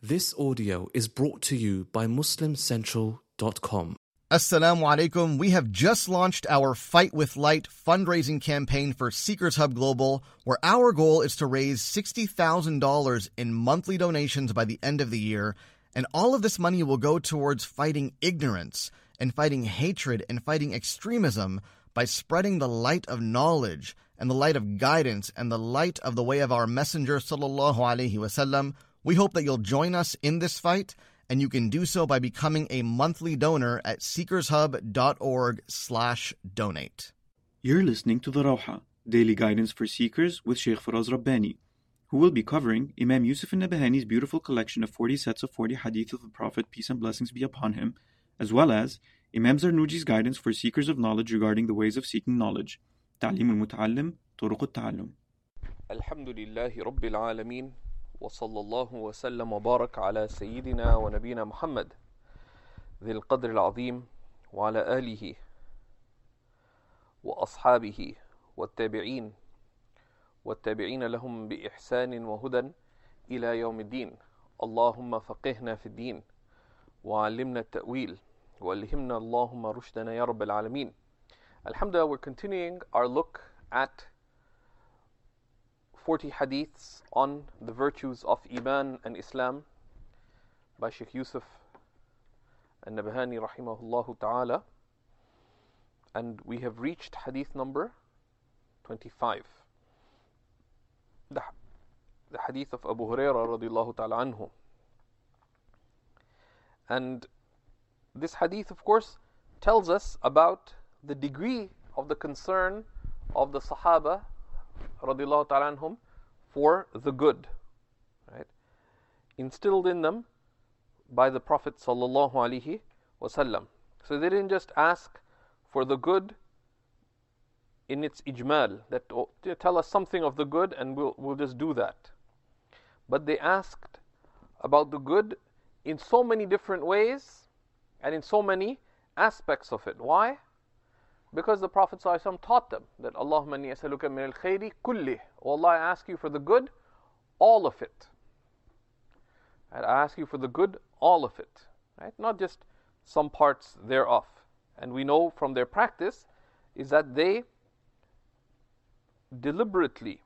This audio is brought to you by MuslimCentral.com. Assalamu alaikum. We have just launched our Fight with Light fundraising campaign for Seekers Hub Global, where our goal is to raise $60,000 in monthly donations by the end of the year, and all of this money will go towards fighting ignorance and fighting hatred and fighting extremism by spreading the light of knowledge and the light of guidance and the light of the way of our Messenger sallallahu alaihi wasallam. We hope that you'll join us in this fight, and you can do so by becoming a monthly donor at seekershub.org/donate. You're listening to the Rawha, Daily Guidance for Seekers with Sheikh Faraz Rabbani, who will be covering Imam Yusuf al-Nabahani's beautiful collection of 40 sets of 40 hadith of the Prophet, peace and blessings be upon him, as well as Imam Zarnuji's guidance for seekers of knowledge regarding the ways of seeking knowledge. Ta'lim al-Muta'allim, Turuq al-Ta'allum. Alhamdulillahi Rabbil Alameen. وصلى الله وسلم وبارك على سيدنا ونبينا محمد ذي القدر العظيم وعلى آله وأصحابه والتابعين لهم بإحسان وهدى إلى يوم الدين. اللهم فقهنا في الدين وعلمنا التأويل وألهمنا اللهم رشدنا يا رب العالمين. Alhamdulillah, we're continuing our look at 40 hadiths on the virtues of Iman and Islam by Sheikh Yusuf al-Nabahani rahimahullah ta'ala, and we have reached hadith number 25, the hadith of Abu Hurairah radiallahu ta'ala anhu. And this hadith, of course, tells us about the degree of the concern of the Sahaba radiallahu ta'ala anhum for the good, right, instilled in them by the Prophet sallallahu alaihi wasallam. So they didn't just ask for the good in its ijmal, that tell us something of the good and we'll just do that. But they asked about the good in so many different ways and in so many aspects of it. Why? Because the Prophet ﷺ taught them that Allahumma inni as'aluka min al-khayri kulli. Oh Allah, I ask you for the good, all of it. And I ask you for the good, all of it. Right? Not just some parts thereof. And we know from their practice is that they deliberately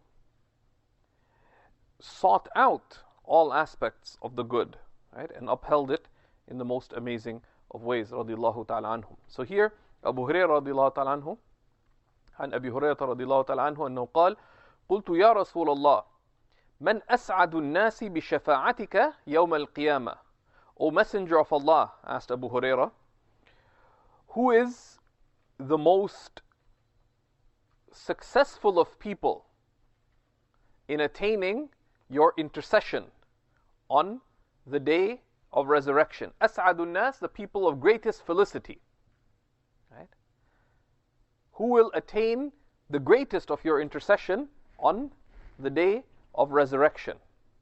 sought out all aspects of the good, right, and upheld it in the most amazing of ways, radiallahu ta'ala anhum. So here, Abu Hurairah radiallahu ta'ala anhu, عن أبي هريرة رضي الله تعالى عنه أنه قال: قلت يا رسول الله من أسعد الناس بشفاعتك يوم القيامة. O Messenger of Allah, asked Abu Hurairah, who is the most successful of people in attaining your intercession on the day of resurrection? أسعد الناس, the people of greatest felicity. Right? Who will attain the greatest of your intercession on the day of resurrection?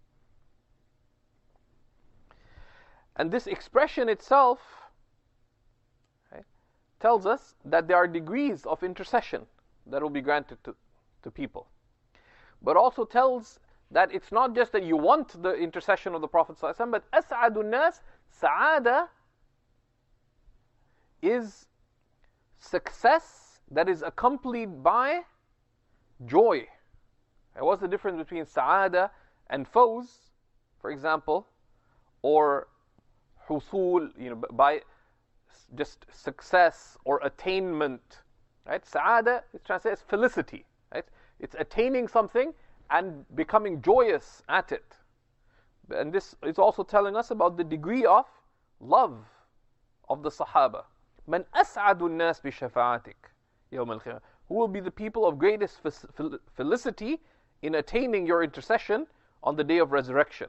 And this expression itself, right, tells us that there are degrees of intercession that will be granted to people. But also tells that it's not just that you want the intercession of the Prophet ﷺ, but أسعد الناس, sa'ada, is success that is accompanied by joy. And what's the difference between sa'ada and fawz, for example, or husul, by just success or attainment, right? Sa'ada is translated as felicity, right? It's attaining something and becoming joyous at it. And this is also telling us about the degree of love of the Sahaba. Man as'adu an-nas bi shafa'atik yawm al-qiyamah. Who will be the people of greatest felicity in attaining your intercession on the day of resurrection?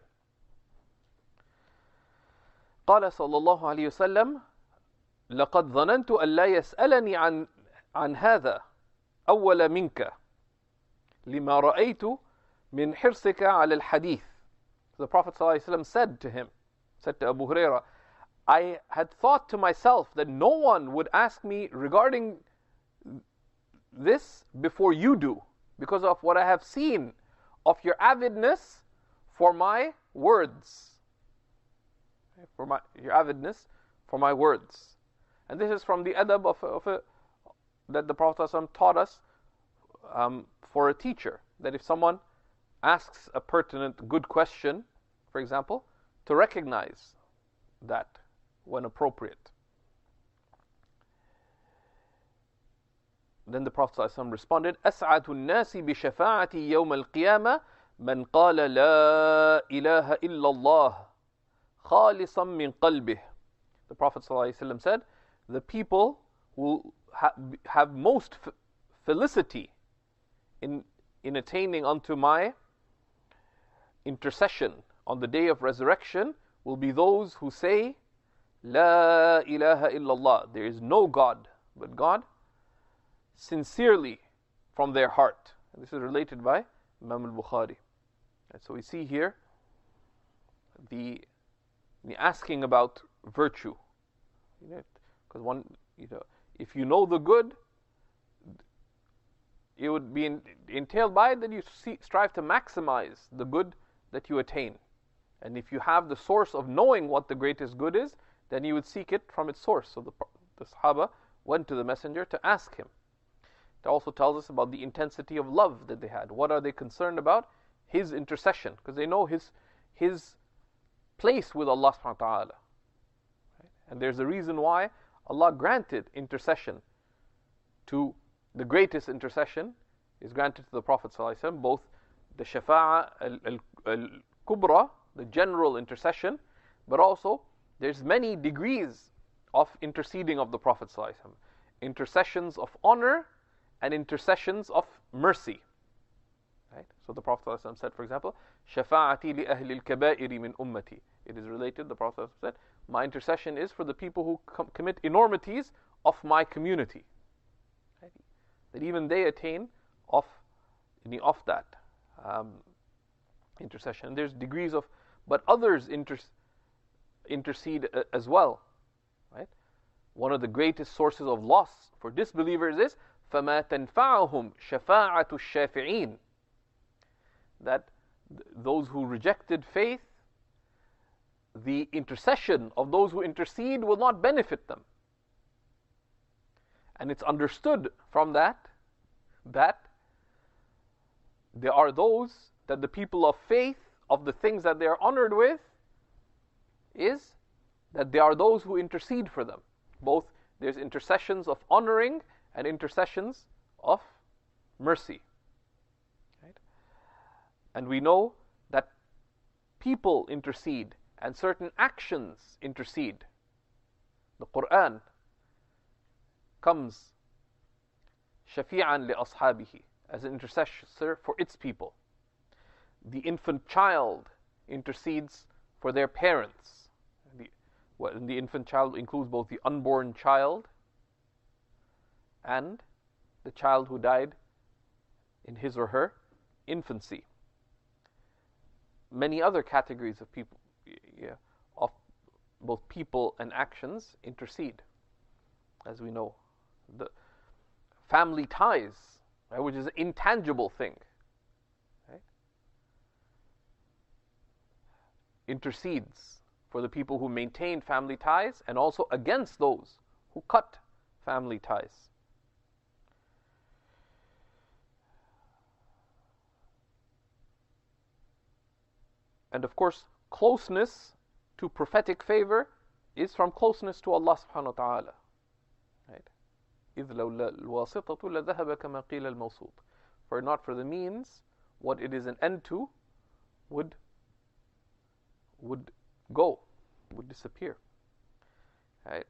قال صلى الله عليه وسلم: لقد ظننت أن لا يسألني عن هذا أول منك لما رأيت من حرصك على الحديث. The Prophet ﷺ said to Abu Hurairah, I had thought to myself that no one would ask me regarding this before you do, because of what I have seen of your avidness for my words. for your avidness for my words. And this is from the adab that the Prophet ﷺ taught us for a teacher, that if someone asks a pertinent, good question, for example, to recognize that when appropriate. Then the Prophet ﷺ responded, أَسْعَدُ النَّاسِ بِشَفَاعَتِي يَوْمَ الْقِيَامَةِ مَنْ قَالَ لَا إِلَهَ إِلَّا اللَّهِ خَالِصًا مِنْ قَلْبِهِ. The Prophet ﷺ said, the people who have most felicity in attaining unto my intercession on the day of resurrection will be those who say, La ilaha illallah, there is no God but God, sincerely from their heart. And this is related by Imam al-Bukhari. And so we see here the asking about virtue. Because if you know the good, it would be entailed by it that you strive to maximize the good that you attain. And if you have the source of knowing what the greatest good is, then you would seek it from its source. So the Sahaba went to the Messenger to ask him. It also tells us about the intensity of love that they had. What are they concerned about? His intercession, because they know his place with Allah subhanahu wa ta'ala. And there's a reason why Allah granted intercession to the greatest intercession is granted to the Prophet ﷺ, both the shafa'a al-kubra, the general intercession, but also there's many degrees of interceding of the Prophet ﷺ. Intercessions of honor and intercessions of mercy. Right? So the Prophet ﷺ said, for example, shafa'ati li ahli al-kaba'iri min ummati. It is related, the Prophet ﷺ said, my intercession is for the people who commit enormities of my community. Right? That even they attain of that intercession. There's degrees of, but others intercede as well. Right? One of the greatest sources of loss for disbelievers is فَمَا تَنْفَعُهُمْ شَفَاعَةُ الشَّافِعِينَ. That those who rejected faith, the intercession of those who intercede will not benefit them. And it's understood from that there are those that the people of faith, of the things that they are honored with, is that there are those who intercede for them. Both there's intercessions of honoring and intercessions of mercy. Right? And we know that people intercede and certain actions intercede. The Quran comes shafi'an li ashabihi, as an intercessor for its people. The infant child intercedes for their parents. The infant child includes both the unborn child and the child who died in his or her infancy. Many other categories of people, of both people and actions, intercede, as we know. The family ties, right, which is an intangible thing, right, intercedes for the people who maintain family ties and also against those who cut family ties. And of course, closeness to prophetic favor is from closeness to Allah subhanahu wa ta'ala. Right? إِذْ لَوْلَا الْوَاسِطَةُ لَذَهَبَ كَمَا قِيلَ الْمَوْصُوطُ. For not for the means, what it is an end to would go, would disappear. Right?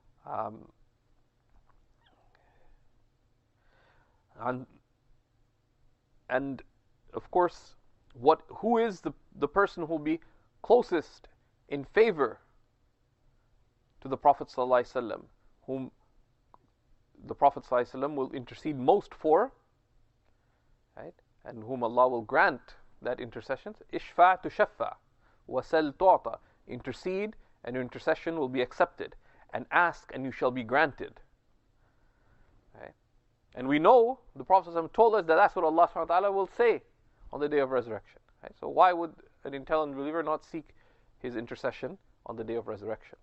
And of course, who is the person who will be closest in favor to the Prophet ﷺ, whom the Prophet ﷺ will intercede most for, right? And whom Allah will grant that intercession? Ishfa' tushaffa, wasal tu'ta. Intercede and your intercession will be accepted, and ask and you shall be granted. Right? And we know the Prophet ﷺ told us that that's what Allah subhanahu wa ta'ala will say on the day of resurrection. Right? So why would an intelligent believer not seek his intercession on the day of resurrection.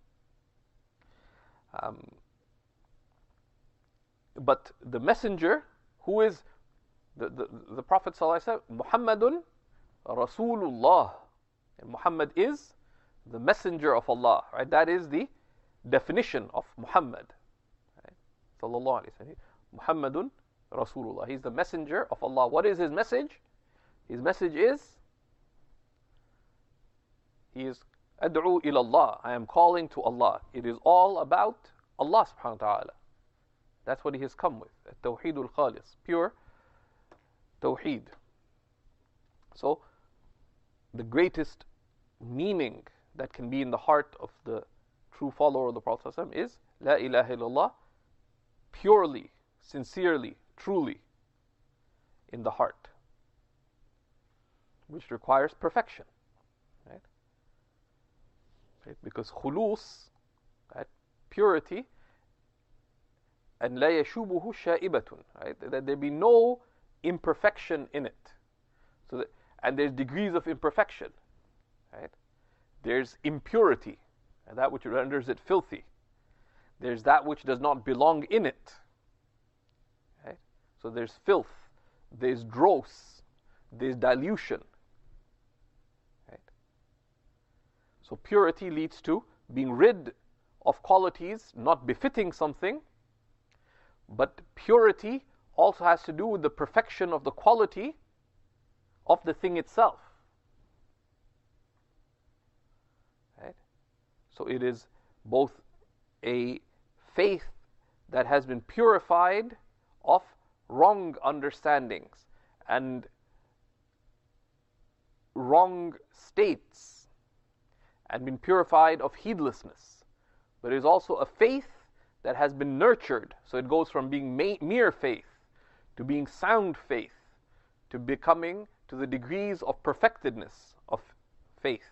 But the messenger, who is the Prophet ﷺ, Muhammadun Rasulullah. And Muhammad is the messenger of Allah. Right? That is the definition of Muhammad. Right? Sallallahu Alaihi Wasallam. Muhammadun Rasulullah. He's the messenger of Allah. What is his message? His message is, he is Ad'u ila Allah. I am calling to Allah. It is all about Allah subhanahu wa ta'ala. That's what he has come with. Tawheedul Khalis. Pure Tawheed. So, the greatest meaning that can be in the heart of the true follower of the Prophet ﷺ is La ilaha illallah, purely, sincerely, truly, in the heart, which requires perfection. Right? Because khulus, right, purity, and la yashubuhu sha'ibatun, right, that there be no imperfection in it. So that, and there's degrees of imperfection, right? There's impurity, and that which renders it filthy. There's that which does not belong in it. Right? So there's filth, there's dross, there's dilution. Right? So purity leads to being rid of qualities not befitting something, but purity also has to do with the perfection of the quality of the thing itself. Right? So it is both a faith that has been purified of wrong understandings and wrong states and been purified of heedlessness, but it is also a faith that has been nurtured. So it goes from being mere faith to being sound faith to becoming to the degrees of perfectedness of faith.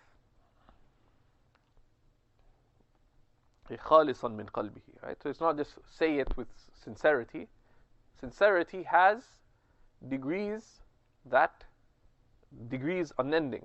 خالصا من قلبه, right? So it's not just say it with sincerity. Sincerity has degrees unending.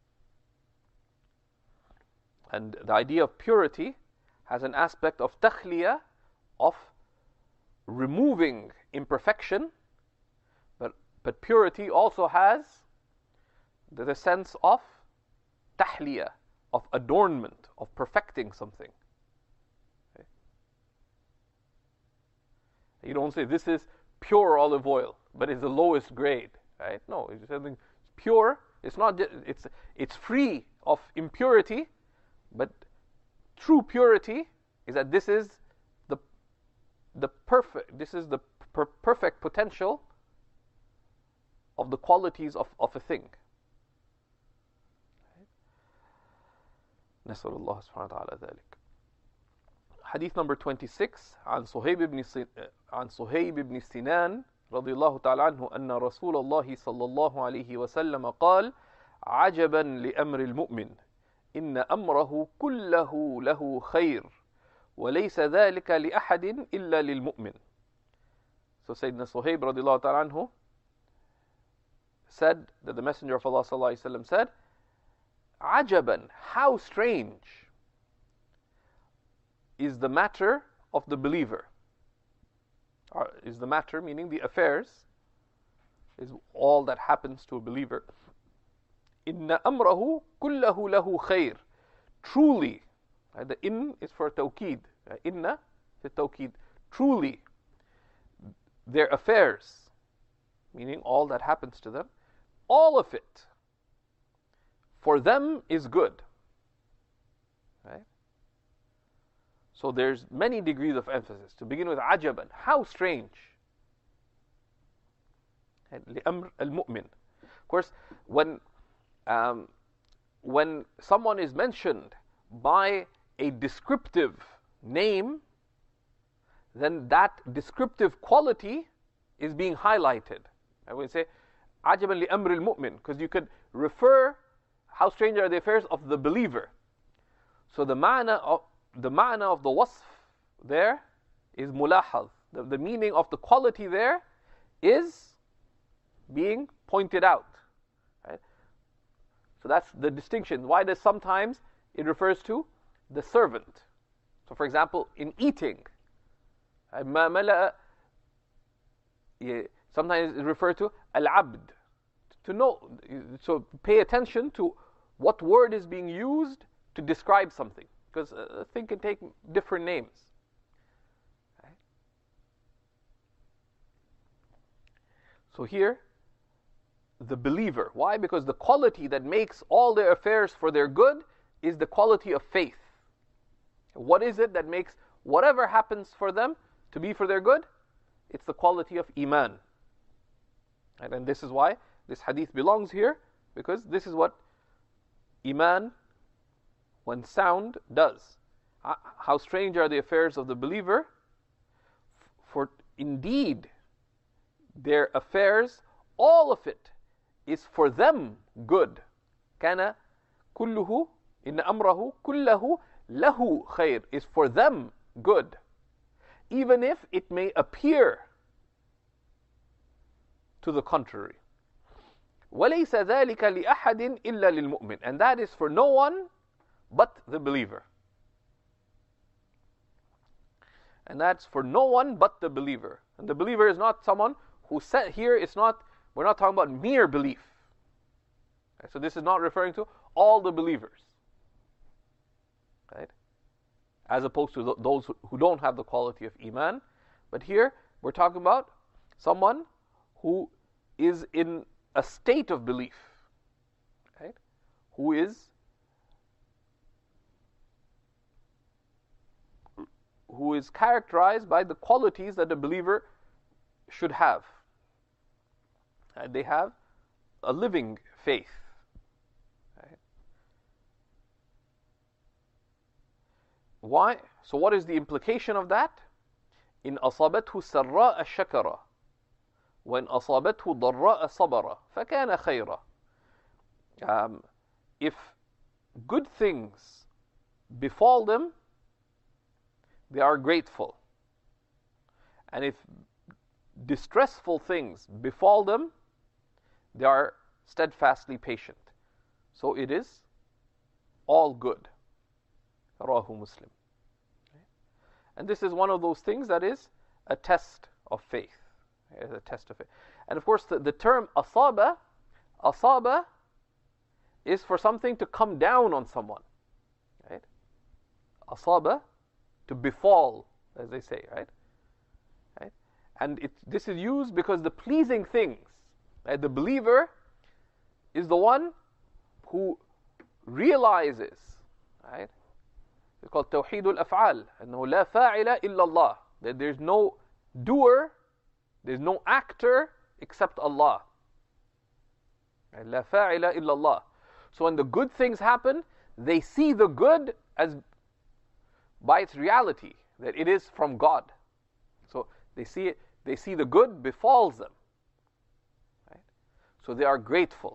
And the idea of purity has an aspect of takhliya, of removing imperfection, but purity also has the sense of tahliya, of adornment, of perfecting something. Okay? You don't say this is pure olive oil, but it's the lowest grade, right? No, it's something pure. It's not. It's free of impurity, but true purity is that this is the perfect. This is the perfect potential of the qualities of a thing. نسأل الله سبحانه وتعالى ذلك. حديث number 26 عن صهيب بن سنان رضي الله تعالى عنه أن رسول الله صلى الله عليه وسلم قال عجبا لأمر المؤمن إن أمره كله له خير وليس ذلك لأحد إلا للمؤمن. So Sayyidina Suhaib radiallahu ta'ala anhu said that the Messenger of Allah sallallahu alaihi wasallam said, Ajaban, how strange is the matter of the believer. Is the matter, meaning the affairs, is all that happens to a believer. Inna amrahu kullahu lahu khair. Truly, the in is for tawqeed. Inna is tawqeed. Truly, their affairs, meaning all that happens to them, all of it, for them is good. Right? So there's many degrees of emphasis. To begin with, ajaban, how strange. لأمر المؤمن. Of course, when someone is mentioned by a descriptive name, then that descriptive quality is being highlighted. I would say, عجبا لأمر المؤمن, because you could refer how strange are the affairs of the believer. So the ma'na of the wasf there is mulahaz. The meaning of the quality there is being pointed out. Right? So that's the distinction. Why does sometimes it refers to the servant. So for example, in eating, ما ملأ, sometimes it's referred to al-abd, to know. So pay attention to what word is being used to describe something, because a thing can take different names. Okay. So here, the believer. Why? Because the quality that makes all their affairs for their good is the quality of faith. What is it that makes whatever happens for them to be for their good? It's the quality of iman. And this is why this hadith belongs here, because this is what iman, when sound, does. How strange are the affairs of the believer, for indeed their affairs, all of it, is for them good. كان كله إن أمره كله له خير, is for them good, even if it may appear to the contrary. وَلَيْسَ ذَلِكَ لِأَحَدٍ إِلَّا لِلْمُؤْمِنِ, and that is for no one but the believer. And that's for no one but the believer. And the believer is not someone who said here, it's not, we're not talking about mere belief. So this is not referring to all the believers, right? As opposed to those who don't have the quality of iman. But here we're talking about someone who is in a state of belief, right? Who is characterized by the qualities that a believer should have. And they have a living faith. Right? Why? So what is the implication of that? إن أصابته سراء شكر وإن أصابته ضراء صبر فكان خيرا. If good things befall them, they are grateful. And if distressful things befall them, they are steadfastly patient. So it is all good. Rawahu Muslim. And this is one of those things that is a test of faith. A test of faith. And of course, the term asaba is for something to come down on someone. Right? Asaba, to befall, as they say, right? Right? And this is used because the pleasing things, right? The believer is the one who realizes, right? It's called Tawheed al-Af'al, أنه لا فاعل إلا الله, that there's no doer, there's no actor except Allah. لا فاعل إلا الله. So when the good things happen, they see the good as by its reality, that it is from God. So they see the good befalls them. Right? So they are grateful.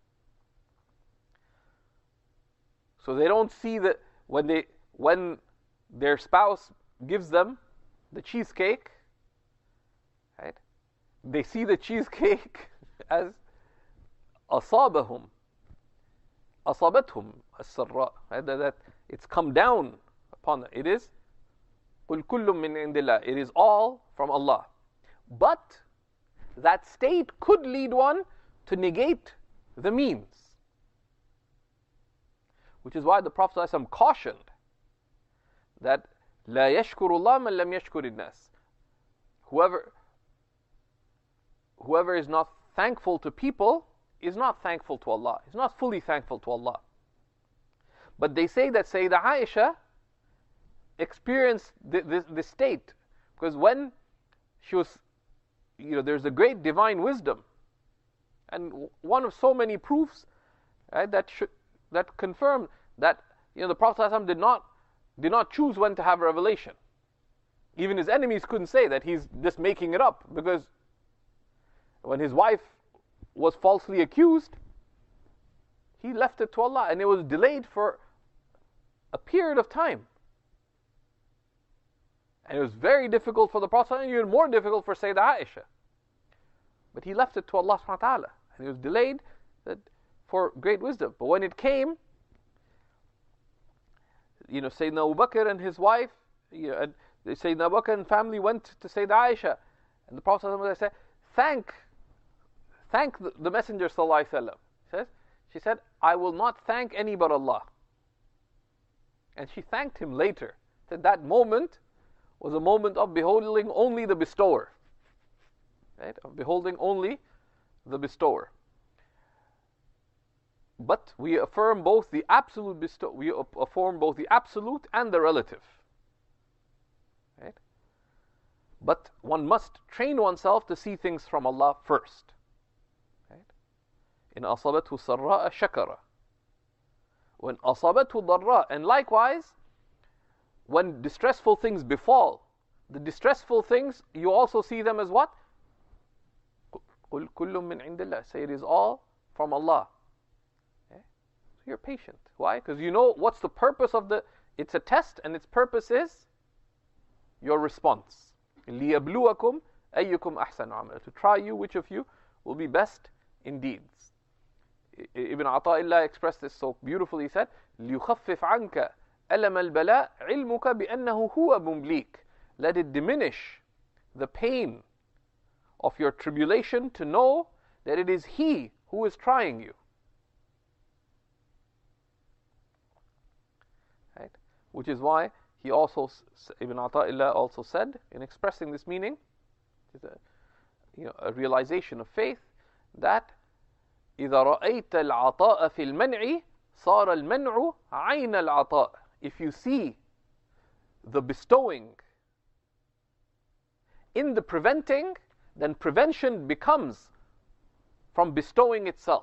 So they don't see that when their spouse gives them the cheesecake, right? They see the cheesecake as أصابتهم السراء, right? That it's come down upon them. It is قل كل من عند الله. It is all from Allah. But that state could lead one to negate the means, which is why the Prophet ﷺ cautioned that لا يشكر الله من لم يشكر الناس. Whoever is not thankful to people is not thankful to Allah. Is not fully thankful to Allah. But they say that Sayyidah Aisha experienced this state, because when she was, there's a great divine wisdom, and one of so many proofs, right, that confirm that the Prophet ﷺ did not choose when to have revelation. Even his enemies couldn't say that he's just making it up, because when his wife was falsely accused, he left it to Allah, and it was delayed for a period of time. And it was very difficult for the Prophet, and even more difficult for Sayyidah Aisha. But he left it to Allah subhanahu wa ta'ala, and it was delayed for great wisdom. But when it came, Sayyidina Abu Bakr and his wife, and Sayyidina Abu Bakr and family went to Sayyidah Aisha, and the Prophet said, thank the Messenger sallallahu alaihi wasallam. She said, I will not thank any but Allah. And she thanked him later. That moment was a moment of beholding only the bestower. Right? Of beholding only the bestower. But we affirm both the absolute we affirm both the absolute and the relative. Right? But one must train oneself to see things from Allah first. Right? In asabathu sarra'a shakara. When asabathu darra, and likewise, when distressful things befall, the distressful things, you also see them as what? قُلْ كُلٌّ مِّنْ عِنْدِ اللَّهِ. Say it is all from Allah. Okay? So you're patient. Why? Because you know what's the purpose of it's a test, and its purpose is your response. لِيَبْلُوَكُمْ أَيُّكُمْ أَحْسَنُ عَمَلًا. To try you, which of you will be best in deeds. Ibn Ata'illah expressed this so beautifully. He said, لِيُخَفِّفْ عَنْكَ أَلَمَ الْبَلَاءِ عِلْمُكَ بِأَنَّهُ هُوَ مُمْلِيكَ. Let it diminish the pain of your tribulation to know that it is He who is trying you. Right? Which is why he also, Ibn Ata'illah also said, in expressing this meaning, a realization of faith, that إِذَا رَأَيْتَ الْعَطَاءَ فِي الْمَنْعِ صَارَ الْمَنْعُ عَيْنَ الْعَطَاءِ. If you see the bestowing in the preventing, then prevention becomes from bestowing itself.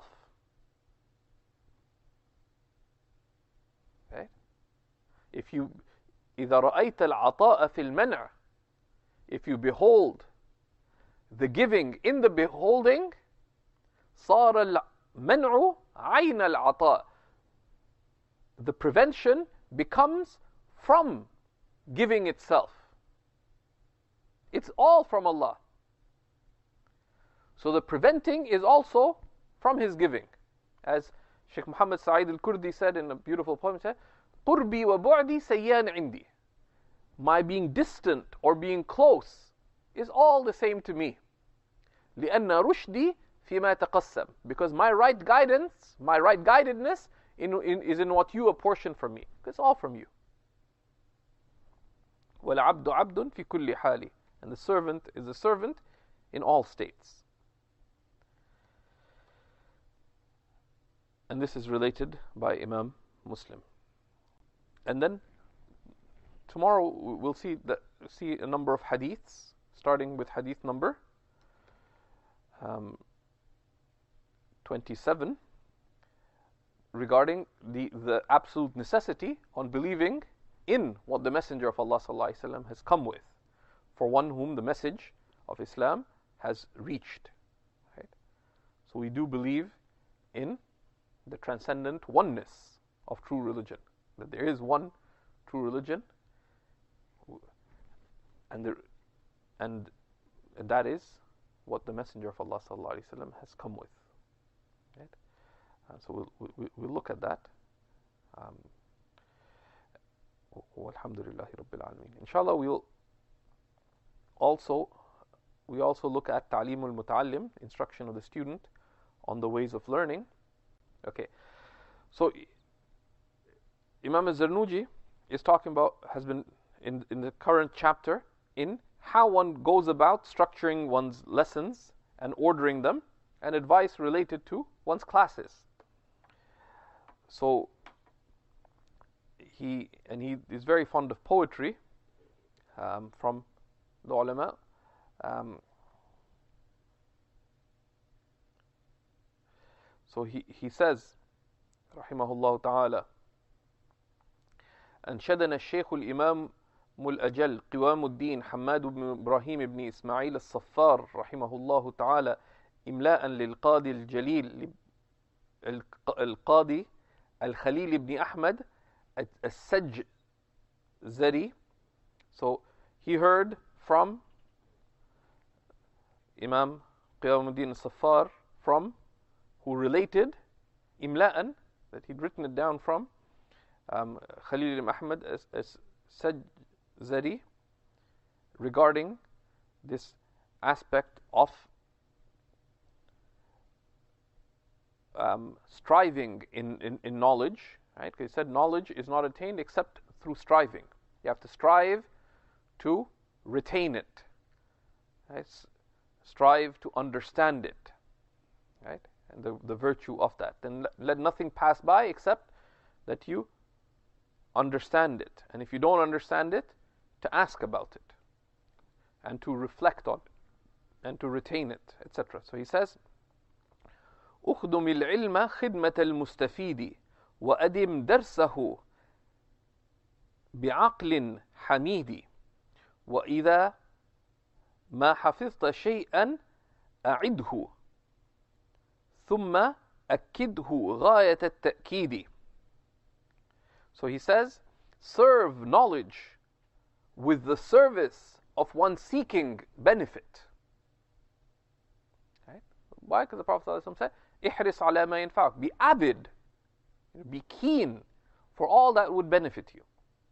Okay? If you إِذَا رَأَيْتَ الْعَطَاءَ فِي الْمَنْعِ, if you behold the giving in the beholding, صَارَ الْمَنْعُ عَيْنَ الْعَطَاءِ. The prevention becomes from giving itself. It's all from Allah. So the preventing is also from His giving. As Sheikh Muhammad Sa'id al-Kurdi said in a beautiful poem, he said, قُرْبِي وَبُعْدِي سَيَّانِ عِنْدِي. My being distant or being close is all the same to me. لِأَنَّ رُشْدِي فِيمَا تَقَسَّمْ. Because my right guidance, my right guidedness is in what you apportion from me. It's all from you. وَالْعَبْدُ عَبْدٌ فِي كُلِّ حَالٍ. And the servant is a servant in all states. And this is related by Imam Muslim. And then tomorrow we'll see a number of hadiths, starting with hadith number 27, regarding the absolute necessity on believing in what the Messenger of Allah ﷺ has come with, for one whom the message of Islam has reached. Right? So we do believe in the transcendent oneness of true religion, that there is one true religion, and that is what the Messenger of Allah ﷺ has come with. Right? So we'll look at that. Walhamdulillahi Rabbil Alameen. Inshallah, we also look at Ta'limul Muta'allim, instruction of the student on the ways of learning. Okay, so Imam al-Zarnuji is talking about, has been in the current chapter, in how one goes about structuring one's lessons and ordering them, and advice related to one's classes. So he is very fond of poetry from the ulama. So he says, rahimahullah ta'ala, أنشدنا الشيخ الإمام الأجل قوام الدين حماد بن إبراهيم بن إسماعيل الصفار رحمه الله تعالى إملاء للقاضي الجليل القاضي الخليل بن أحمد السجزري. So he heard from Imam Qiyamuddin al-Saffar, who related imla'an, that he'd written it down from Khalil ibn Ahmad Sajzari regarding this aspect of striving in knowledge, right? He said knowledge is not attained except through striving. You have to strive to retain it, right? Strive to understand it, right? And the virtue of that. Then let nothing pass by except that you understand it. And if you don't understand it, to ask about it and to reflect on it and to retain it, etc. So he says, أخدم العلم خدمة المستفيد وأدم درسه بعقل حميد وإذا ما حفظت شيئا أعده ثم أكده غاية التأكيد. So he says, serve knowledge with the service of one seeking benefit. Right? Why? Because the Prophet ﷺ said, احرص على ما ينفعك. Be avid, be keen for all that would benefit you.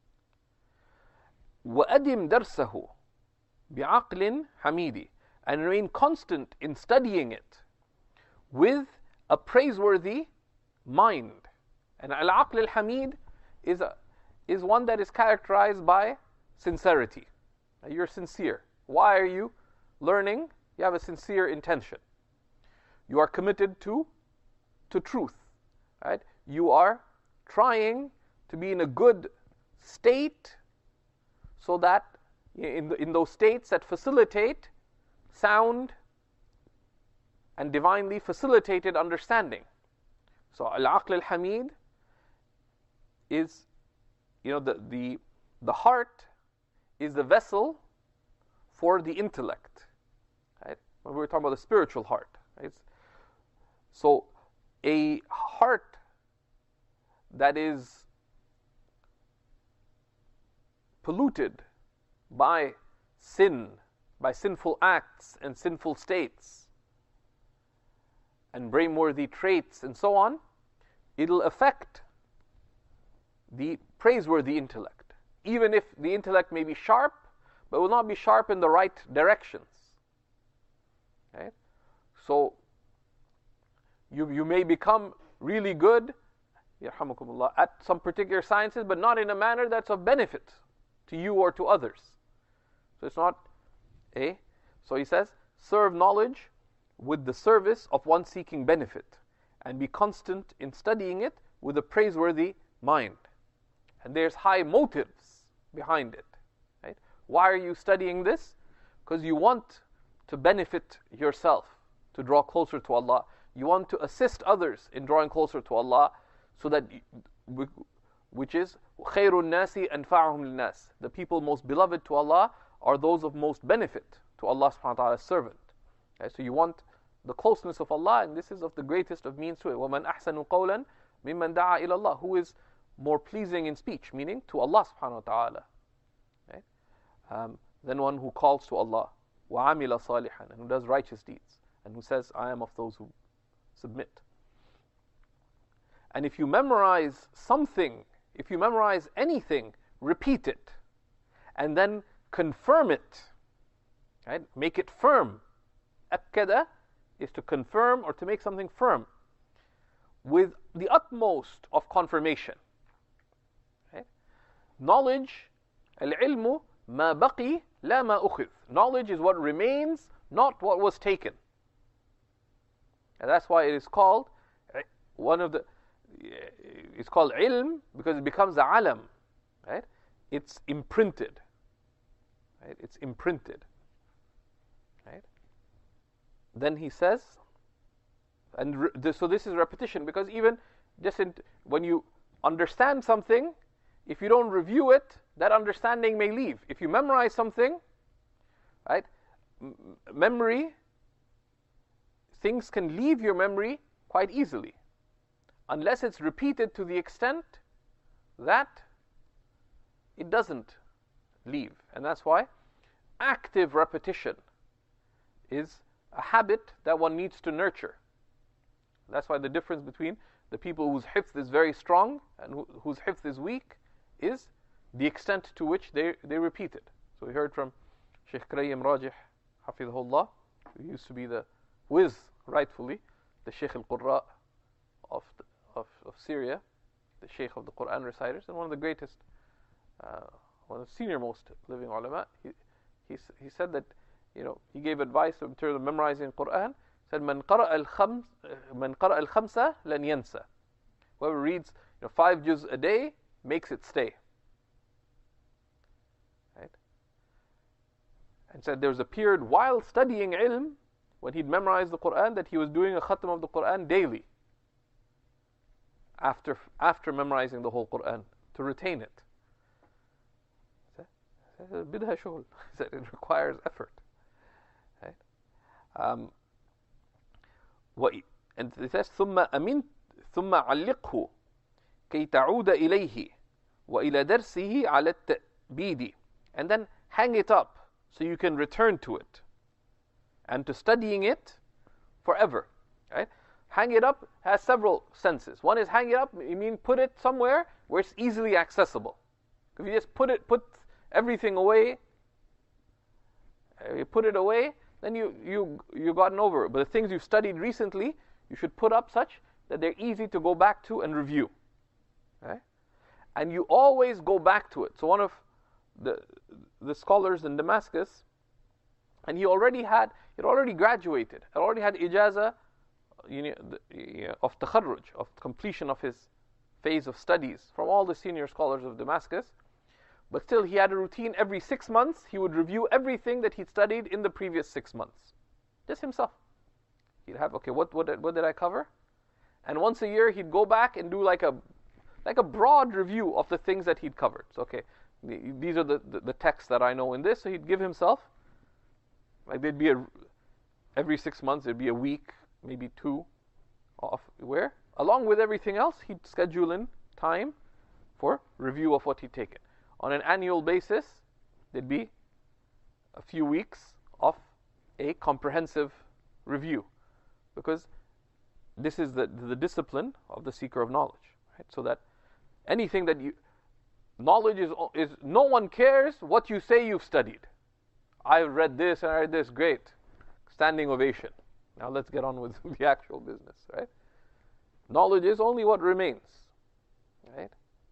وأدم درسه بعقل حميد, and remain constant in studying it with a praiseworthy mind. And al-aql al-hamid is one that is characterized by sincerity. You're sincere. Why are you learning? You have a sincere intention. You are committed to truth, right? You are trying to be in a good state so that in those states that facilitate sound and divinely facilitated understanding. So al-aql al-hamid is, the heart is the vessel for the intellect, right? When we're talking about the spiritual heart, right? So a heart that is polluted by sin, by sinful acts and sinful states and blameworthy traits and so on, it'll affect the praiseworthy intellect. Even if the intellect may be sharp, but will not be sharp in the right directions. Okay? So you may become really good at some particular sciences, but not in a manner that's of benefit to you or to others. So it's not a. So he says, serve knowledge with the service of one seeking benefit, and be constant in studying it with a praiseworthy mind. And there's high motives behind it. Right? Why are you studying this? Because you want to benefit yourself, to draw closer to Allah. You want to assist others in drawing closer to Allah, so that, which is خَيْرُ النَّاسِ أَنْفَعُهُمْ لِلنَّاسِ. The people most beloved to Allah are those of most benefit to Allah subhanahu wa ta'ala's servant. Okay? So you want the closeness of Allah, and this is of the greatest of means to it. وَمَنْ أَحْسَنُ قَوْلًا مِمَّنْ دَعَا إِلَى اللَّهِ. Who is more pleasing in speech, meaning to Allah subhanahu wa ta'ala. Okay? Than one who calls to Allah. وَعَمِلَ صَالِحًا. And who does righteous deeds. And who says, I am of those who submit. And if you memorize something, if you memorize anything, repeat it. And then confirm it. Right? Make it firm. أَكَّدَ is to confirm or to make something firm with the utmost of confirmation. Okay? Knowledge, al-ilmu ma baqi la ma ukhidh. Knowledge is what remains, not what was taken. And that's why it is called it's called ilm, because it becomes a alam. Right? It's imprinted. Right? It's imprinted. Right? Then he says, and so this is repetition, because even just when you understand something, if you don't review it, that understanding may leave. If you memorize something, right, memory, things can leave your memory quite easily, unless it's repeated to the extent that it doesn't leave. And that's why active repetition is a habit that one needs to nurture. That's why the difference between the people whose hifz is very strong and whose hifz is weak is the extent to which they repeat it. So we heard from Shaykh Quraym Rajih, Hafidhullah, who used to be who is rightfully the Shaykh al-Qurra of Syria, the Shaykh of the Quran reciters, and one of the greatest, one of the senior most living ulama. He said that, he gave advice in terms of memorizing Quran. He said, "Man qara al-khamsa lan yansa." Whoever reads 5 juz a day makes it stay. Right? And said there was a period while studying ilm, when he'd memorized the Quran, that he was doing a khatm of the Quran daily. After memorizing the whole Quran, to retain it. Bidha shughul. He said it requires effort. Right? And it says ثم علقه كي تعود إليه وإلى درسه على التأبيد. And then hang it up so you can return to it and to studying it forever. Right? Hang it up has several senses. One is hang it up, you mean put it somewhere where it's easily accessible. If you just put everything away, you put it away, then you've gotten over it. But the things you've studied recently, you should put up such that they're easy to go back to and review. Right? And you always go back to it. So one of the scholars in Damascus, and he'd already graduated, had already had ijazah of takharruj, of completion of his phase of studies from all the senior scholars of Damascus. But still, he had a routine. Every 6 months, he would review everything that he'd studied in the previous 6 months. Just himself. He'd have, okay, what did I cover? And once a year, he'd go back and do like a broad review of the things that he'd covered. So, okay, these are the texts that I know in this. So he'd give himself, like there'd be every 6 months, there'd be a week, maybe 2 off, where, along with everything else, he'd schedule in time for review of what he'd taken. On an annual basis, there'd be a few weeks of a comprehensive review, because this is the discipline of the seeker of knowledge, right? So that anything that knowledge is no one cares what you say you've studied. I read this and I read this, great, standing ovation. Now let's get on with the actual business, right? Knowledge is only what remains, right?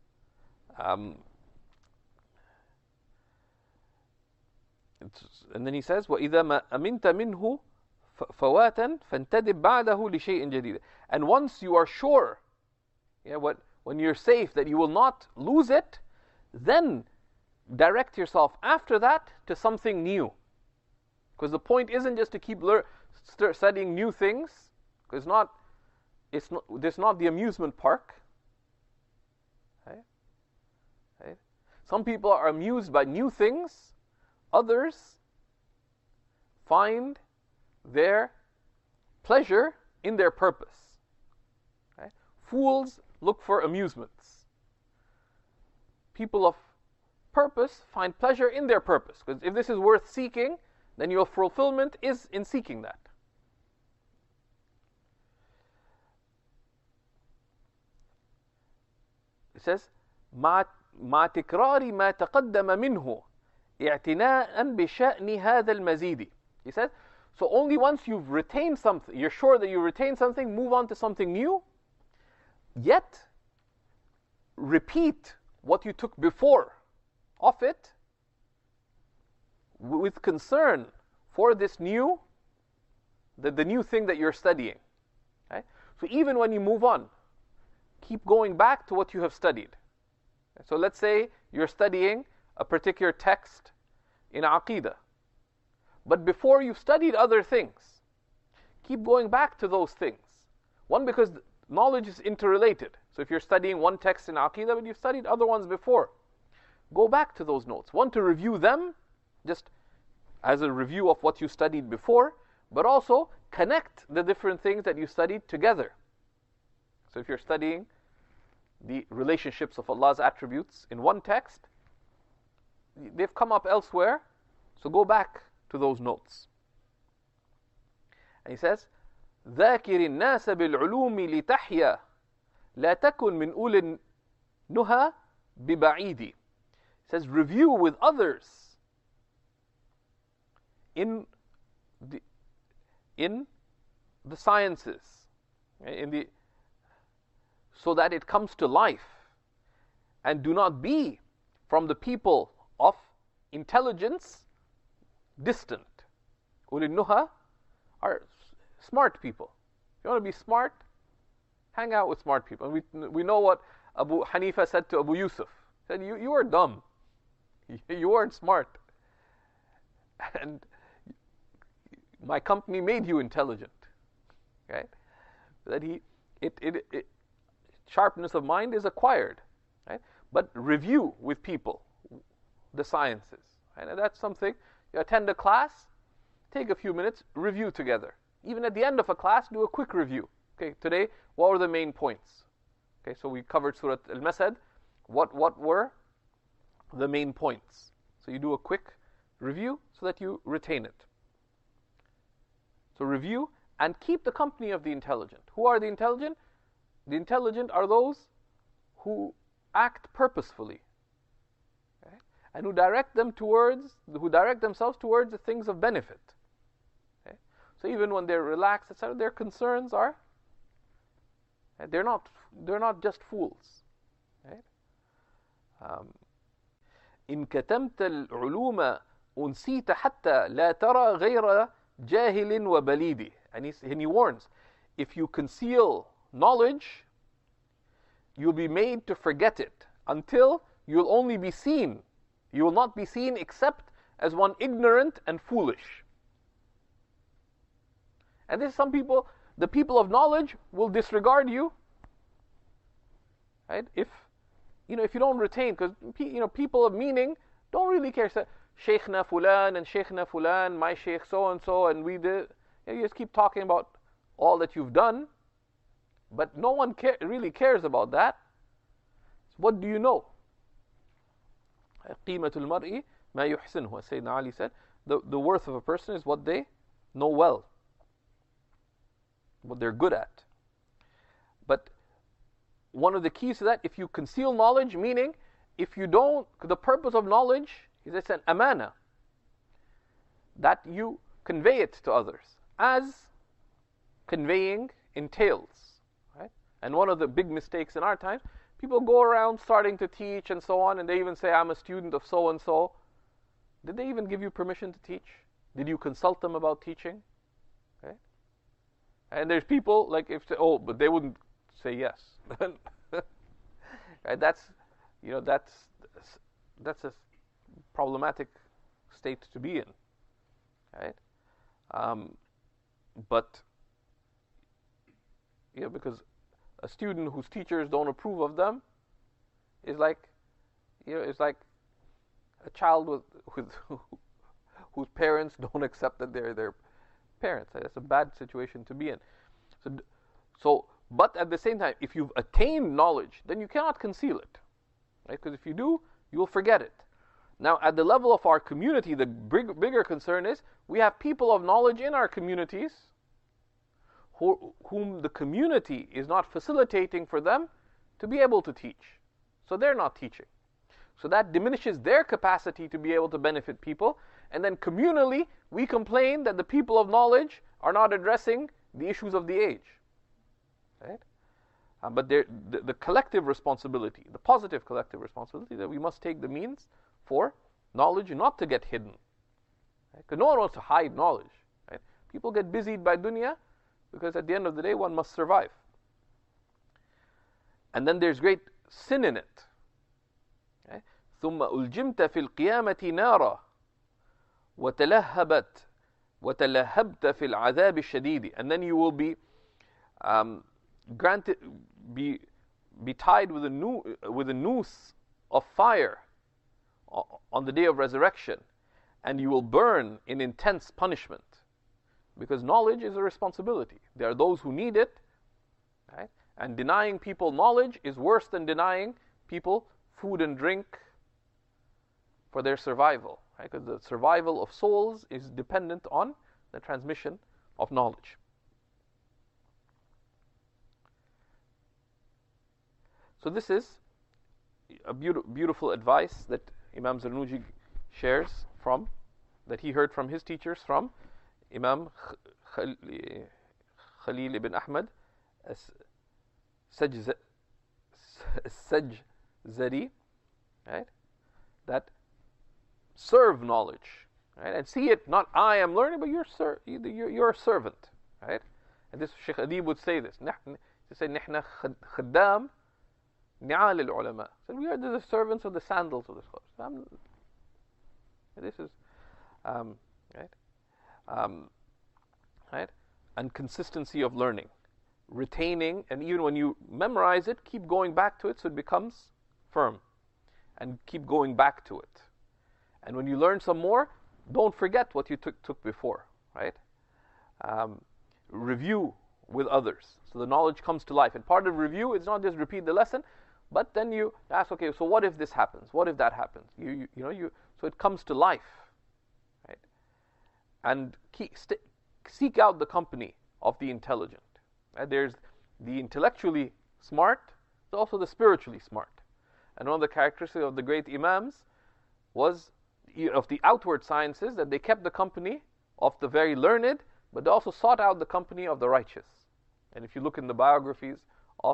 And then he says, وَإِذَا مَا أَمِنْتَ مِنْهُ فَوَاتًا فَانْتَدِبْ بَعْدَهُ لِشَيْءٍ جَدِيدٍ. And once you are sure, when you're safe that you will not lose it, then direct yourself after that to something new. Because the point isn't just to keep studying new things, because it's not the amusement park. Right? Some people are amused by new things. Others find their pleasure in their purpose. Right? Fools look for amusements. People of purpose find pleasure in their purpose. Because if this is worth seeking, then your fulfillment is in seeking that. It says, مع تكرار ما تقدم منه اعتناء بشأن هذا المزيد. He says, so only once you've retained something, you're sure that you retain something, move on to something new, yet repeat what you took before of it with concern for this new, the new thing that you're studying. Right? So even when you move on, keep going back to what you have studied. So let's say you're studying a particular text in Aqidah, but before you've studied other things, keep going back to those things. One, because knowledge is interrelated. So if you're studying one text in Aqidah, but you've studied other ones before, go back to those notes. One, to review them, just as a review of what you studied before, but also connect the different things that you studied together. So if you're studying the relationships of Allah's attributes in one text, they've come up elsewhere, so go back to those notes. And he says, ذاكر الناس بالعلوم لتحيا لا تكن من أولي النهى ببعيد. It says review with others in the sciences, so that it comes to life, and do not be from the people of intelligence distant. Uli Nuha are smart people. If you want to be smart, hang out with smart people. And we know what Abu Hanifa said to Abu Yusuf. He said, you are dumb. You aren't smart. And my company made you intelligent. Okay? That sharpness of mind is acquired. Right? But review with people the sciences. Right? And that's something. You attend a class, take a few minutes, review together. Even at the end of a class, do a quick review. Okay, today, what were the main points? Okay, so we covered Surah Al-Masad. What were the main points? So you do a quick review so that you retain it. So review and keep the company of the intelligent. Who are the intelligent? The intelligent are those who act purposefully, okay? And who direct themselves towards the things of benefit. Okay? So even when they're relaxed, etc., their concerns are, they're not just fools. Right? إن كتمت العلوم أنسيت حتى لا ترى غير جاهل وبليد. And he warns, if you conceal knowledge, you'll be made to forget it until you'll only be seen. You will not be seen except as one ignorant and foolish. And this, some people, the people of knowledge will disregard you, right? If you don't retain, because people of meaning don't really care. So, Shaykhna Fulan and Shaykhna Fulan, my Shaykh so and so, and we did. You just keep talking about all that you've done, but no one really cares about that. So what do you know? قيمة المرء ما يحسنه. As Sayyidina Ali said, the worth of a person is what they know well, what they're good at. But one of the keys to that, if you conceal knowledge, meaning if you don't, the purpose of knowledge is it's an amana, that you convey it to others, as conveying entails. Right? And one of the big mistakes in our time, people go around starting to teach and so on, and they even say, I'm a student of so and so. Did they even give you permission to teach? Did you consult them about teaching? Okay? And there's people like, but they wouldn't say yes. Right? That's a problematic state to be in. Right? But because a student whose teachers don't approve of them is like, it's like a child whose parents don't accept that they're their parents. That's a bad situation to be in. So, but at the same time, if you've attained knowledge, then you cannot conceal it, right? Because if you do, you will forget it. Now, at the level of our community, the bigger concern is we have people of knowledge in our communities whom the community is not facilitating for them to be able to teach. So they're not teaching. So that diminishes their capacity to be able to benefit people. And then communally, we complain that the people of knowledge are not addressing the issues of the age. Right? But the collective responsibility, the positive collective responsibility, that we must take the means for knowledge not to get hidden. Because no one wants to hide knowledge. Right? People get busied by dunya because at the end of the day, one must survive. And then there's great sin in it. Okay? ثم ألجمت في القيامة نارا وتلهبت وتلهبت في العذاب الشديد. And then you will be be tied with a noose of fire on the day of resurrection, and you will burn in intense punishment. Because knowledge is a responsibility. There are those who need it, right? And denying people knowledge is worse than denying people food and drink for their survival, right? Because the survival of souls is dependent on the transmission of knowledge. So this is a beautiful advice that Imam Zarnuji shares from, that he heard from his teachers, from Imam Khalil ibn Ahmad as-Sajzari, right? That serve knowledge, right? And see it not I am learning, but you're a servant, right? And this Sheikh Adib would say this. He said, "Nihna khaddam ni'al al-ulama." So we are the servants of the sandals of the scholars. This is right, and consistency of learning, retaining, and even when you memorize it, keep going back to it so it becomes firm, and keep going back to it. And when you learn some more, don't forget what you took before, right? Review with others, so the knowledge comes to life. And part of review is not just repeat the lesson, but then you ask, okay, so what if this happens? What if that happens? So it comes to life, right? And seek out the company of the intelligent. Right? There's the intellectually smart, there's also the spiritually smart. And one of the characteristics of the great Imams was, of the outward sciences, that they kept the company of the very learned, but they also sought out the company of the righteous. And if you look in the biographies of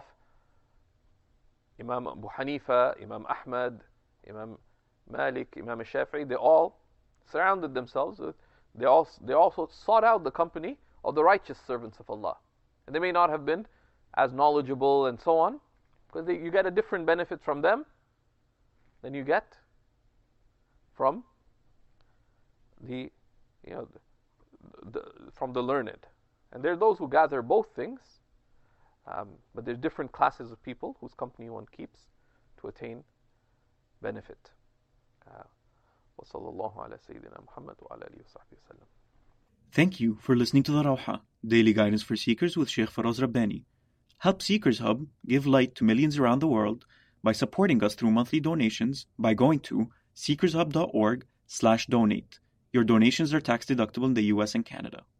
Imam Abu Hanifa, Imam Ahmad, Imam Malik, Imam Shafi'i, they all surrounded themselves with, they also sought out the company of the righteous servants of Allah. And they may not have been as knowledgeable and so on, because you get a different benefit from them than you get from from the learned. And there are those who gather both things, but there's different classes of people whose company one keeps to attain benefit. Thank you for listening to the Rawha, Daily Guidance for Seekers with Sheikh Faraz Rabbani. Help Seekers Hub give light to millions around the world by supporting us through monthly donations by going to seekershub.org/donate. Your donations are tax deductible in the US and Canada.